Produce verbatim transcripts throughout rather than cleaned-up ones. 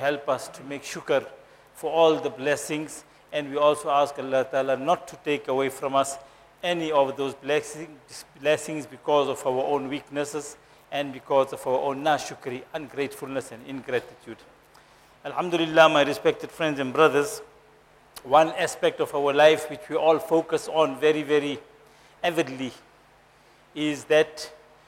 help us to make shukr for all the blessings. And we also ask Allah Ta'ala not to take away from us any of those blessings, blessings because of our own weaknesses and because of our own nashukri, ungratefulness and ingratitude. Alhamdulillah, my respected friends and brothers, one aspect of our life which we all focus on very, very avidly is that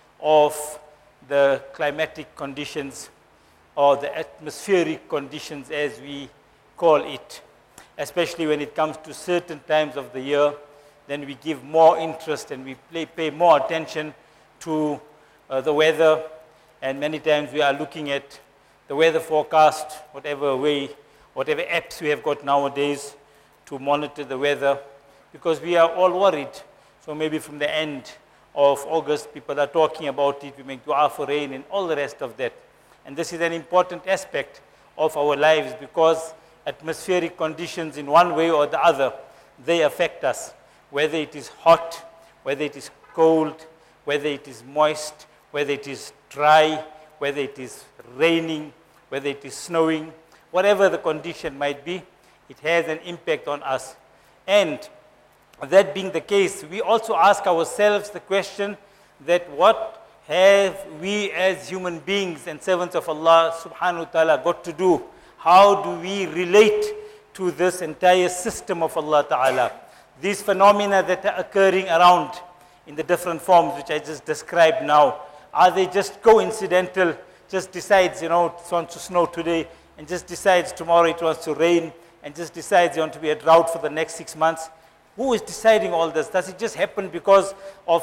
of the climatic conditions or the atmospheric conditions as we call it. Especially when it comes to certain times of the year, then we give more interest and we play, pay more attention to uh, the weather. And many times we are looking at the weather forecast, whatever way, whatever apps we have got nowadays to monitor the weather, because we are all worried. So maybe from the end of August, people are talking about it, we make dua for rain and all the rest of that. And this is an important aspect of our lives because atmospheric conditions in one way or the other, they affect us. Whether it is hot, whether it is cold, whether it is moist, whether it is dry, whether it is raining, whether it is snowing, whatever the condition might be, it has an impact on us. And that being the case, we also ask ourselves the question that what have we as human beings and servants of Allah subhanahu wa ta'ala got to do? How do we relate to this entire system of Allah Ta'ala? These phenomena that are occurring around in the different forms which I just described now, are they just coincidental, just decides, you know, it wants to snow today, and just decides tomorrow it wants to rain, and just decides you want to be a drought for the next six months? Who is deciding all this? Does it just happen because of,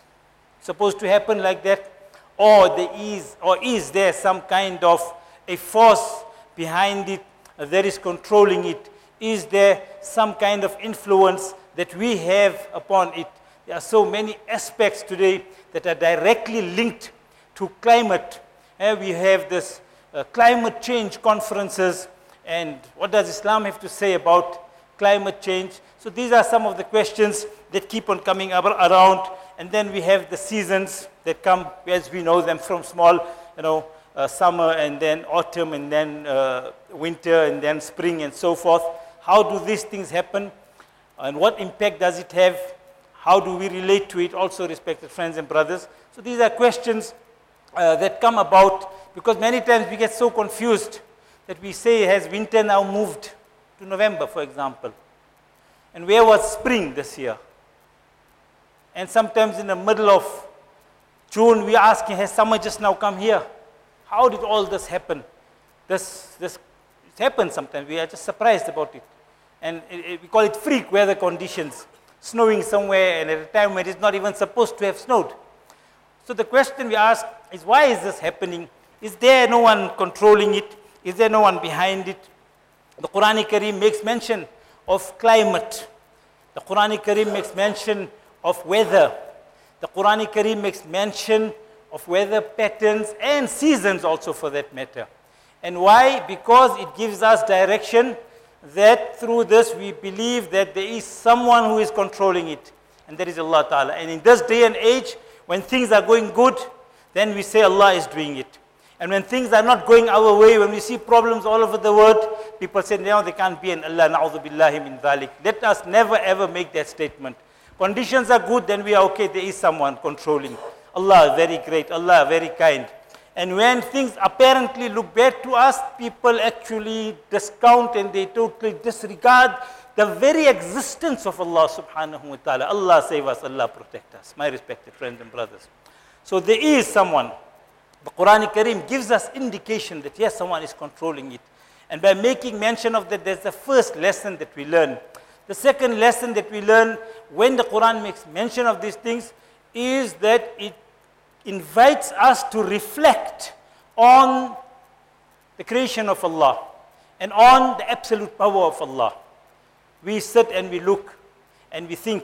supposed to happen like that? Or there is, or is there some kind of a force behind it that is controlling it? Is there some kind of influence that we have upon it? There are so many aspects today that are directly linked to climate. Uh, we have this uh, climate change conferences, and what does Islam have to say about climate change? So these are some of the questions that keep on coming around. And then we have the seasons that come, as we know them from small, you know, Uh, summer and then autumn and then uh, winter and then spring and so forth. How do these things happen and what impact does it have? How do we relate to it also, respected friends and brothers? So these are questions uh, that come about because many times we get so confused that we say, has winter now moved to November, for example? And where was spring this year? And sometimes in the middle of June we are asking, has summer just now come here? How did all this happen? This, this it happens sometimes. We are just surprised about it. And it, it, we call it freak weather conditions. Snowing somewhere and at a time when it's not even supposed to have snowed. So the question we ask is, why is this happening? Is there no one controlling it? Is there no one behind it? The Quran Kareem makes mention of climate. The Quran Kareem makes mention of weather. The Quran Kareem makes mention of weather patterns and seasons also for that matter. And why? Because it gives us direction that through this we believe that there is someone who is controlling it, and that is Allah Ta'ala. And in this day and age, when things are going good, then we say Allah is doing it. And when things are not going our way, when we see problems all over the world, people say, no, there can't be an Allah, na'udhu billahi min dhalik. Let us never ever make that statement. Conditions are good, then we are okay, there is someone controlling. Allah very great, Allah very kind. And when things apparently look bad to us, people actually discount and they totally disregard the very existence of Allah subhanahu wa ta'ala. Allah save us, Allah protect us, my respected friends and brothers. So there is someone. The Quran Kareem gives us indication that yes, someone is controlling it. And by making mention of that, there's the first lesson that we learn. The second lesson that we learn when the Quran makes mention of these things is that it invites us to reflect on the creation of Allah and on the absolute power of Allah. We sit and we look and we think,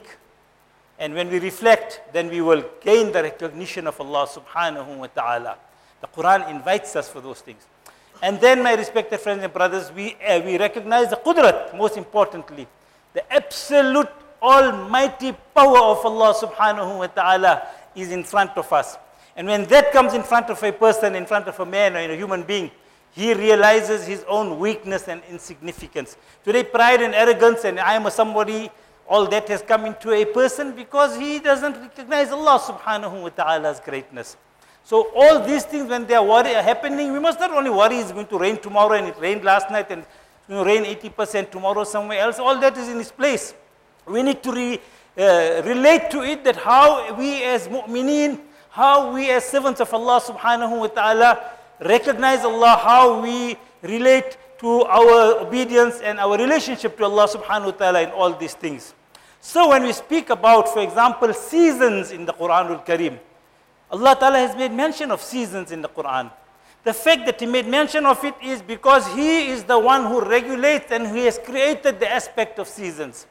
and when we reflect, then we will gain the recognition of Allah subhanahu wa ta'ala. The Quran invites us for those things. And then, my respected friends and brothers, we, uh, we recognize the qudrat, most importantly, the absolute almighty power of Allah subhanahu wa ta'ala is in front of us. And when that comes in front of a person, in front of a man or in a human being, he realizes his own weakness and insignificance. Today, pride and arrogance and I am a somebody, all that has come into a person because he doesn't recognize Allah subhanahu wa ta'ala's greatness. So all these things, when they are worry, are happening, we must not only worry it's going to rain tomorrow and it rained last night and it's going to rain eighty percent tomorrow somewhere else. All that is in its place. We need to re, uh, relate to it that how we as mu'mineen, how we as servants of Allah subhanahu wa ta'ala recognize Allah, how we relate to our obedience and our relationship to Allah subhanahu wa ta'ala in all these things. So when we speak about, for example, seasons in the Quranul Kareem, Allah ta'ala has made mention of seasons in the Quran. The fact that He made mention of it is because He is the one who regulates and He has created the aspect of seasons.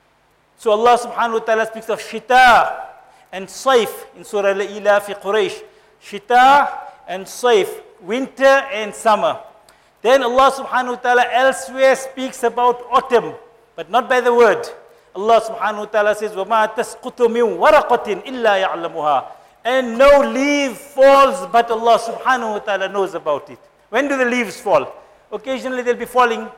So Allah subhanahu wa ta'ala speaks of Shita and Saif in Surah Al-Ila fi Quraysh. Shita and Saif, winter and summer. Then Allah subhanahu wa ta'ala elsewhere speaks about autumn, but not by the word. Allah subhanahu wa ta'ala says, وَمَا تَسْقُطُ مِنْ وَرَقَةٍ إِلَّا يَعْلَمُهَا. And no leaf falls, but Allah subhanahu wa ta'ala knows about it. When do the leaves fall? Occasionally they'll be falling,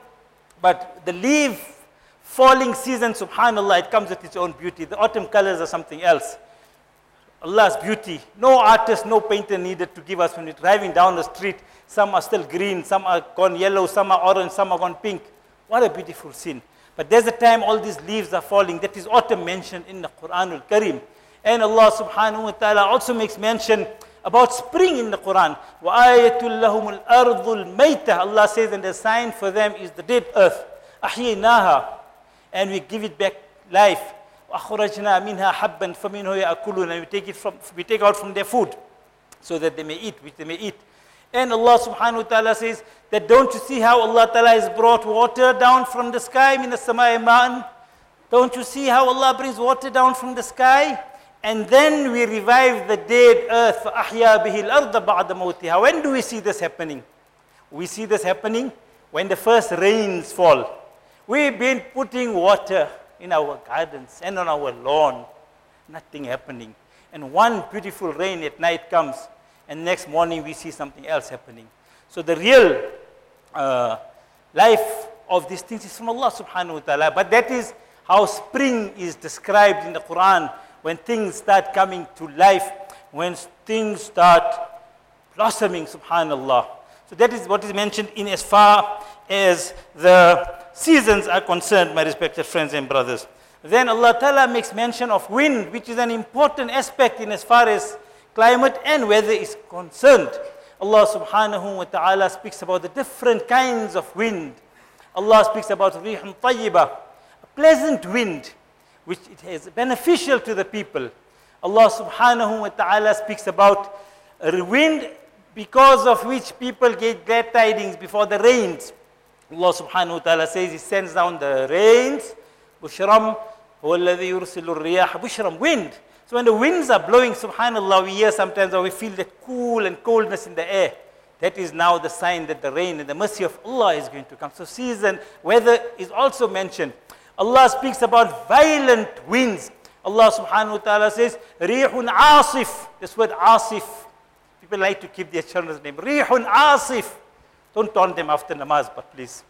but the leaf falling season, subhanallah, it comes with its own beauty. The autumn colors are something else. Allah's beauty. No artist, no painter needed to give us when we're driving down the street. Some are still green, some are gone yellow, some are orange, some are gone pink. What a beautiful scene. But there's a time all these leaves are falling. That is autumn mentioned in the Quranul Kareem. And Allah subhanahu wa ta'ala also makes mention about spring in the Quran. وَآيَةٌ لَهُمُ الْأَرْضُ الْمَيْتَةِ. Allah says, and the sign for them is the dead earth. أَحْيَيْنَاهَا. And we give it back life. وَأَخْرَجْنَا مِنْهَا حَبًّا فَمِنْهُ يَأْكُلُونَ. And we take it from, we take out from their food so that they may eat, which they may eat. And Allah subhanahu wa ta'ala says that don't you see how Allah ta'ala has brought water down from the sky? مِنَ السَّمَاءِ مَاءً. Don't you see how Allah brings water down from the sky? And then we revive the dead earth. فَأَحْيَا بِهِ الْأَرْضَ بَعْدَ مَوْتِهَا. When do we see this happening? We see this happening when the first rains fall. We've been putting water in our gardens and on our lawn. Nothing happening. And one beautiful rain at night comes, and next morning we see something else happening. So the real uh, life of these things is from Allah subhanahu wa ta'ala. But that is how spring is described in the Quran, when things start coming to life, when things start blossoming, subhanallah. So that is what is mentioned in as far as the seasons are concerned, my respected friends and brothers. Then Allah Ta'ala makes mention of wind, which is an important aspect in as far as climate and weather is concerned. Allah subhanahu wa ta'ala speaks about the different kinds of wind. Allah speaks about rihun tayyibah, a pleasant wind, which it is beneficial to the people. Allah subhanahu wa ta'ala speaks about a wind because of which people get glad tidings before the rains. Allah subhanahu wa ta'ala says He sends down the rains. Bushram, huwa alladhi yursilu riyah. Bushram, wind. So when the winds are blowing, subhanallah, we hear sometimes or we feel that cool and coldness in the air. That is now the sign that the rain and the mercy of Allah is going to come. So season, weather is also mentioned. Allah speaks about violent winds. Allah subhanahu wa ta'ala says, Rihun Asif. This word Asif. People like to keep their children's name. Rihun Asif. Don't taunt them after namaz, but please.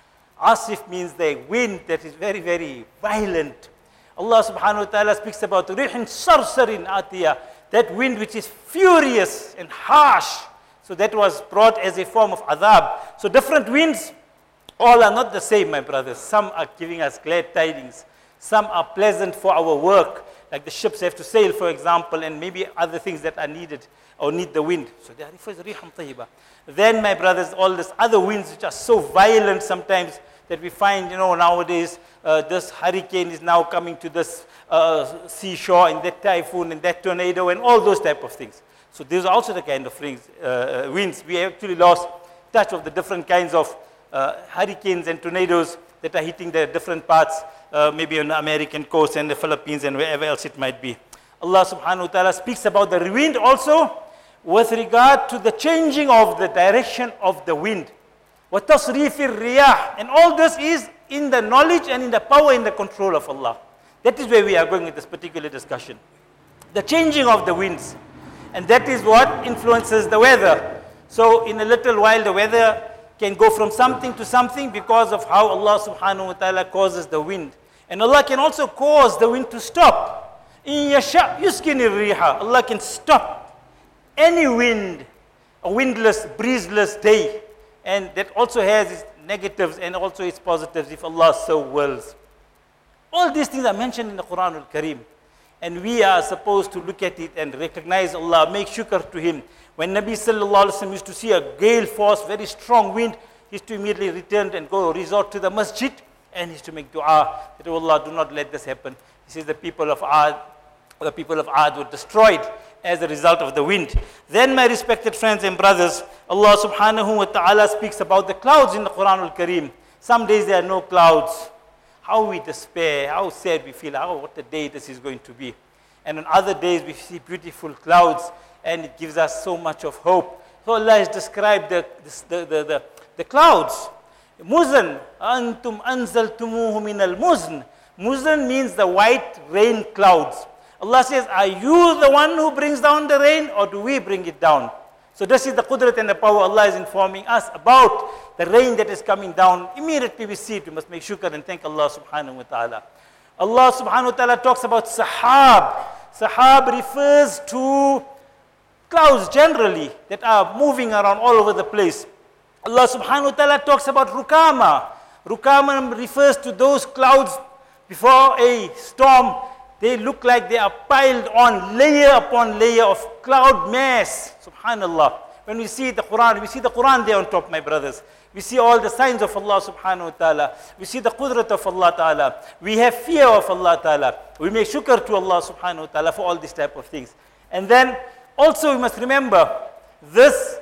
Asif means the wind that is very, very violent. Allah subhanahu wa ta'ala speaks about Rihin Sarsarin Atiyah, that wind which is furious and harsh. So that was brought as a form of adhab. So different winds, all are not the same, my brothers. Some are giving us glad tidings. Some are pleasant for our work, like the ships have to sail, for example, and maybe other things that are needed or need the wind. So they are referred to Riham Tayyibah. Then, my brothers, all these other winds which are so violent sometimes that we find, you know, nowadays, uh, this hurricane is now coming to this uh, seashore, and that typhoon, and that tornado, and all those type of things. So these are also the kind of rings, uh, winds. We actually lost touch of the different kinds of uh, hurricanes and tornadoes that are hitting the different parts, uh, maybe on the American coast and the Philippines and wherever else it might be. Allah subhanahu wa ta'ala speaks about the wind also with regard to the changing of the direction of the wind. وَتَصْرِيفِ الرِّيَاحِ. And all this is in the knowledge and in the power and the control of Allah. That is where we are going with this particular discussion. The changing of the winds. And that is what influences the weather. So in a little while the weather can go from something to something because of how Allah subhanahu wa ta'ala causes the wind. And Allah can also cause the wind to stop. In yasha yuskini riha. Allah can stop any wind, a windless, breezeless day. And that also has its negatives and also its positives if Allah so wills. All these things are mentioned in the Quran al-Kareem. And we are supposed to look at it and recognize Allah, make shukr to Him. When Nabi sallallahu alaihi wasallam used to see a gale force, very strong wind, he used to immediately return and go resort to the masjid and he used to make dua that, oh Allah, do not let this happen. He says the people of Ad, the people of Ad were destroyed as a result of the wind. Then, my respected friends and brothers, Allah subhanahu wa ta'ala speaks about the clouds in the Quran al-Kareem. Some days there are no clouds. How we despair, how sad we feel, how what a day this is going to be. And on other days we see beautiful clouds and it gives us so much of hope. So Allah has described the, the, the, the, the clouds. Muzan, antum anzaltumuhu min al-muzn. Muzn means the white rain clouds. Allah says, are you the one who brings down the rain or do we bring it down? So this is the qudrat and the power Allah is informing us about the rain that is coming down. Immediately we see it, we must make shukr and thank Allah subhanahu wa ta'ala. Allah subhanahu wa ta'ala talks about sahab. Sahab refers to clouds generally that are moving around all over the place. Allah subhanahu wa ta'ala talks about rukama. Rukama refers to those clouds before a storm. They look like they are piled on layer upon layer of cloud mass. Subhanallah. When we see the Quran, we see the Quran there on top, my brothers. We see all the signs of Allah subhanahu wa ta'ala. We see the qudrat of Allah ta'ala. We have fear of Allah ta'ala. We make shukr to Allah subhanahu wa ta'ala for all these type of things. And then also we must remember this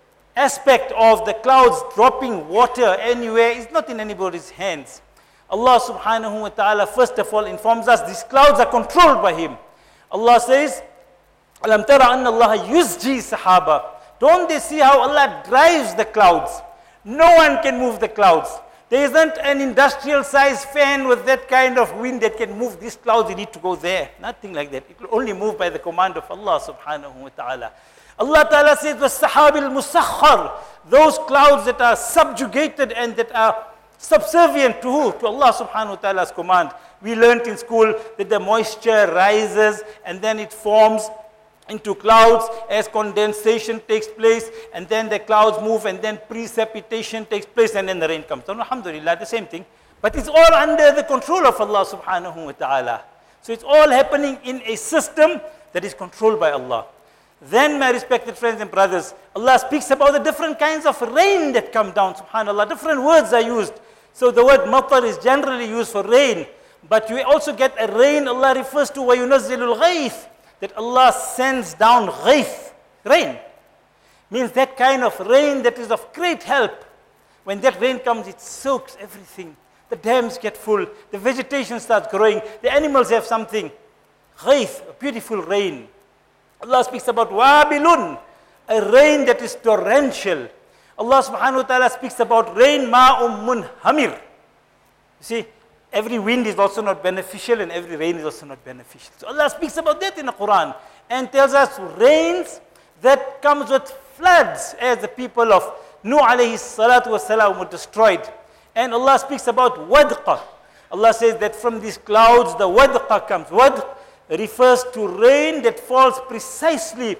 aspect of the clouds dropping water anywhere is not in anybody's hands. Allah subhanahu wa ta'ala first of all informs us these clouds are controlled by Him. Allah says, Alam tara anna Allah yusji sahaba. Don't they see how Allah drives the clouds? No one can move the clouds. There isn't an industrial sized fan with that kind of wind that can move these clouds. You need to go there. Nothing like that. It will only move by the command of Allah subhanahu wa ta'ala. Allah ta'ala says, وَالسَّحَابِ الْمُسَخَّرِ. Those clouds that are subjugated and that are subservient to who? To Allah subhanahu wa ta'ala's command. We learnt in school that the moisture rises and then it forms into clouds as condensation takes place and then the clouds move and then precipitation takes place and then the rain comes down. Alhamdulillah, the same thing. But it's all under the control of Allah subhanahu wa ta'ala. So it's all happening in a system that is controlled by Allah. Then, my respected friends and brothers, Allah speaks about the different kinds of rain that come down, subhanAllah. Different words are used. So the word matar is generally used for rain. But you also get a rain, Allah refers to وَيُنَزِّلُ الْغَيْثِ, that Allah sends down ghayth, rain. Means that kind of rain that is of great help. When that rain comes, it soaks everything. The dams get full, the vegetation starts growing, the animals have something. Ghayth, a beautiful rain. Allah speaks about wabilun, a rain that is torrential. Allah subhanahu wa ta'ala speaks about rain ma'um munhamir. You see, every wind is also not beneficial and every rain is also not beneficial. So Allah speaks about that in the Quran and tells us rains that comes with floods as the people of Nuh alayhi salatu wasalam were destroyed. And Allah speaks about wadqa. Allah says that from these clouds the wadqa comes. Wadq refers to rain that falls precisely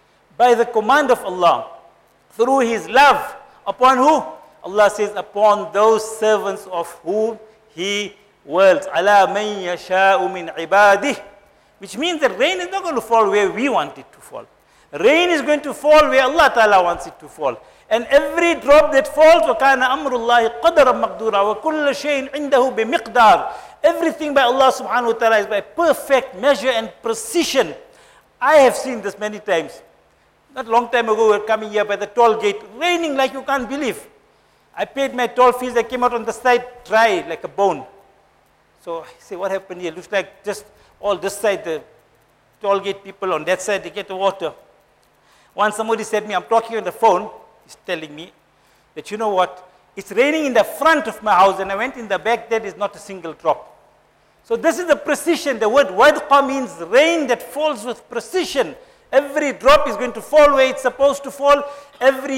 by the command of Allah through His love. Upon who? Allah says upon those servants of whom He wills. Ala man yasha'u min ibadih. Which means that rain is not going to fall where we want it to fall. Rain is going to fall where Allah Ta'ala wants it to fall. And every drop that falls, وَكَانَ أَمْرُ اللَّهِ قَدَرًا مَقْدُورًا وَكُلَّ شَيْءٍ عِنْدَهُ بِمِقْدَارٍ. Everything by Allah subhanahu wa ta'ala is by perfect measure and precision. I have seen this many times. Not a long time ago, we were coming here by the toll gate, raining like you can't believe. I paid my toll fees, I came out on the side, dry like a bone. So I say, what happened here? Looks like just all this side, the toll gate people on that side, they get the water. Once somebody said to me, I'm talking on the phone, he's telling me that, you know what, it's raining in the front of my house and I went in the back, there is not a single drop. So this is the precision. The word wadqa means rain that falls with precision. Every drop is going to fall where it's supposed to fall. Every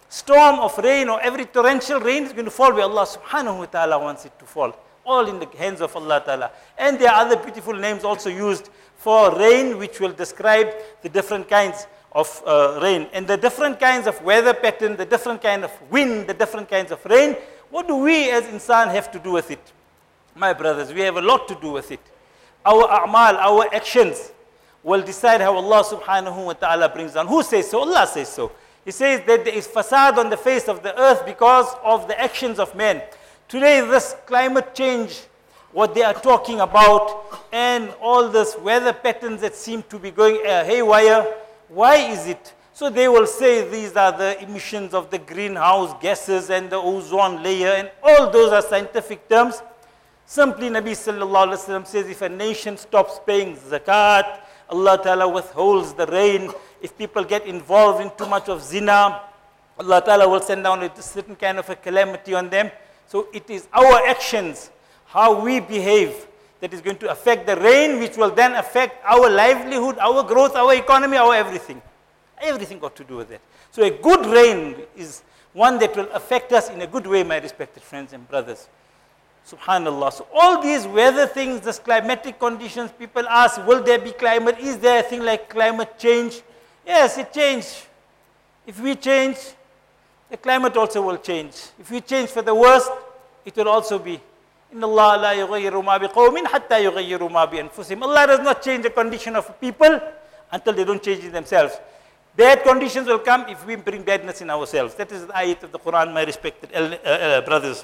storm of rain or every torrential rain is going to fall where Allah subhanahu wa ta'ala wants it to fall. All in the hands of Allah ta'ala. And there are other beautiful names also used for rain, which will describe the different kinds of uh, rain. And the different kinds of weather pattern, the different kind of wind, the different kinds of rain. What do we as insan have to do with it? My brothers, we have a lot to do with it. Our a'mal, our actions will decide how Allah subhanahu wa ta'ala brings down. Who says so? Allah says so. He says that there is fasad on the face of the earth because of the actions of men. Today, this climate change, what they are talking about, and all this weather patterns that seem to be going uh, haywire, why is it? So they will say these are the emissions of the greenhouse gases and the ozone layer, and all those are scientific terms. Simply, Nabi sallallahu alaihi wasallam says, if a nation stops paying zakat, Allah ta'ala withholds the rain. If people get involved in too much of zina, Allah ta'ala will send down a certain kind of a calamity on them. So it is our actions, how we behave, that is going to affect the rain, which will then affect our livelihood, our growth, our economy, our everything. Everything got to do with it. So a good rain is one that will affect us in a good way, my respected friends and brothers. Subhanallah. So all these weather things, this climatic conditions, people ask, will there be climate? Is there a thing like climate change? Yes, it changes. If we change, the climate also will change. If we change for the worst, it will also be. Inna Allah la yughayyiru ma biqawmin hatta yughayyiru ma bi anfusihim. Allah does not change the condition of people until they don't change it themselves. Bad conditions will come if we bring badness in ourselves. That is the ayat of the Quran, my respected uh, uh, brothers.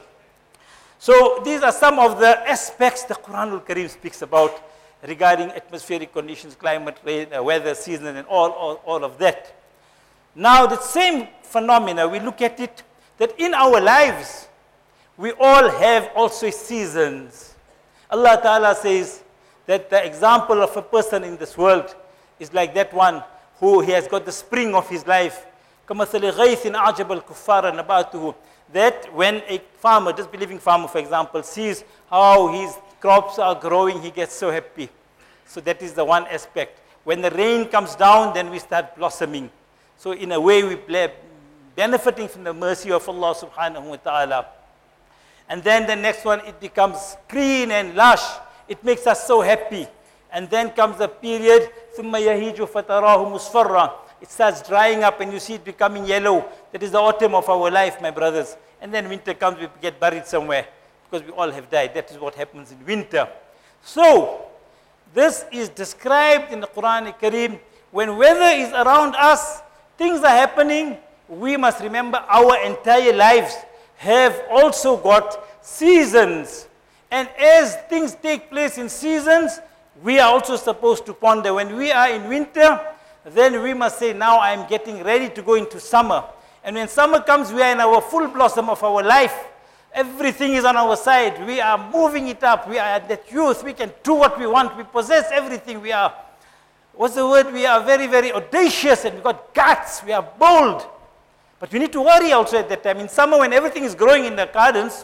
So these are some of the aspects the Quran al-Karim speaks about regarding atmospheric conditions, climate, rain, uh, weather, season, and all, all, all of that. Now the same phenomena, we look at it, that in our lives, we all have also seasons. Allah Ta'ala says that the example of a person in this world is like that one who he has got the spring of his life. كَمَثَلِ غَيْثٍ أَعْجَبَ الْكُفَّارَ نَبَاتُهُ. That when a farmer, just believing farmer for example, sees how his crops are growing, he gets so happy. So that is the one aspect. When the rain comes down, then we start blossoming. So in a way we play, benefiting from the mercy of Allah subhanahu wa ta'ala. And then the next one, it becomes green and lush. It makes us so happy. And then comes the period, ثُمَّ يَهِيجُ فَتَرَاهُ مُصْفَرًّا. It starts drying up and you see it becoming yellow. That is the autumn of our life, my brothers. And then winter comes, we get buried somewhere because we all have died. That is what happens in winter. So, this is described in the Quran al-Karim. When weather is around us, things are happening, we must remember our entire lives have also got seasons. And as things take place in seasons, we are also supposed to ponder. When we are in winter, then we must say, now I am getting ready to go into summer. And when summer comes, we are in our full blossom of our life. Everything is on our side. We are moving it up. We are at that youth. We can do what we want. We possess everything. We are, what's the word? We are very, very audacious and we've got guts. We are bold. But we need to worry also at that time. In summer, when everything is growing in the gardens,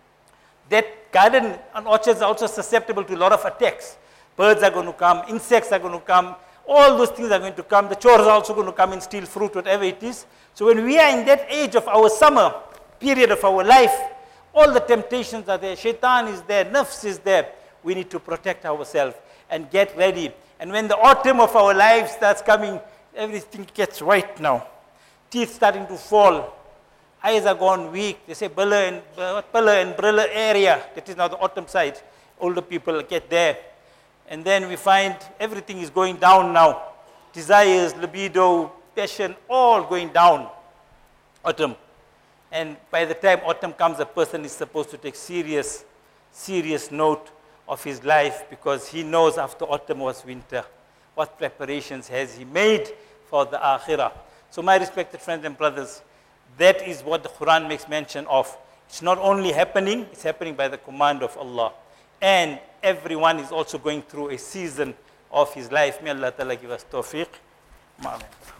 that garden and orchards are also susceptible to a lot of attacks. Birds are going to come. Insects are going to come. All those things are going to come. The chores are also going to come and steal fruit, whatever it is. So when we are in that age of our summer period of our life, all the temptations are there. Shaitan is there. Nafs is there. We need to protect ourselves and get ready. And when the autumn of our life starts coming, everything gets white now. Teeth starting to fall. Eyes are gone weak. They say Bala and, uh, Bala and Brilla area. That is now the autumn side. Older people get there. And then we find everything is going down now. Desires, libido, passion, all going down. Autumn. And by the time autumn comes, a person is supposed to take serious, serious note of his life because he knows after autumn was winter. What preparations has he made for the akhirah? So my respected friends and brothers, that is what the Quran makes mention of. It's not only happening, it's happening by the command of Allah. And everyone is also going through a season of his life. May Allah Ta'ala give us tawfiq. Amen.